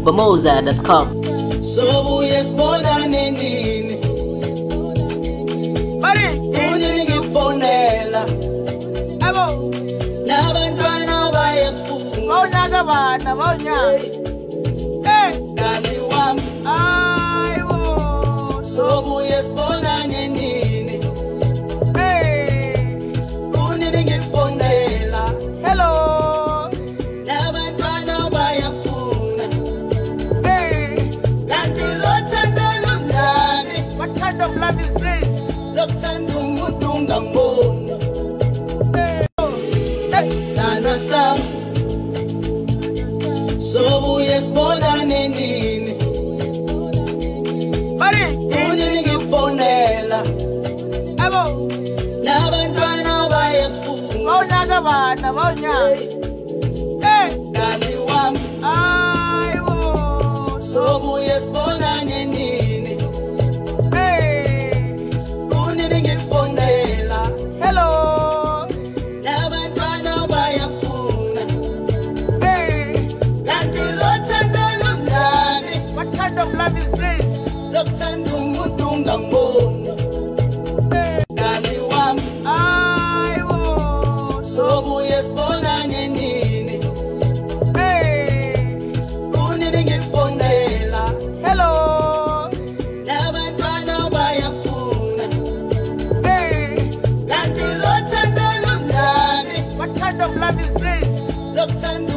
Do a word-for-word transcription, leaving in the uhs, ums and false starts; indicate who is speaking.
Speaker 1: bamoza dot com.
Speaker 2: So yes, bona nini. Mari, uni ngifonela. Abo. Nabantwana bayafuna. Bawunyaka bana, bawunyaka. Eh, dali wami. Ayibo. So yes, bona nini. Eh, uni ngifonela. Hello. Nabantwana bayafuna. Eh, kanti lothando lunjani? What kind of love is this? Lothando umuntu ngamboni. Sana sam so uyesibona nini Mari uni ngifonela abo nabantwana bayafuna bawunyaka bana bawunyaka eh dali wami ayibo so uyesibona nini eh uni ngifonela hello. What kind of love is this? Lothando umuntu ngamboni. Dali wami ayibo so uyesibona nini. Eh uni ngifonela hello nabantwana bayafuna. Eh kanti lothando lunjani? What kind of love is this? Lothando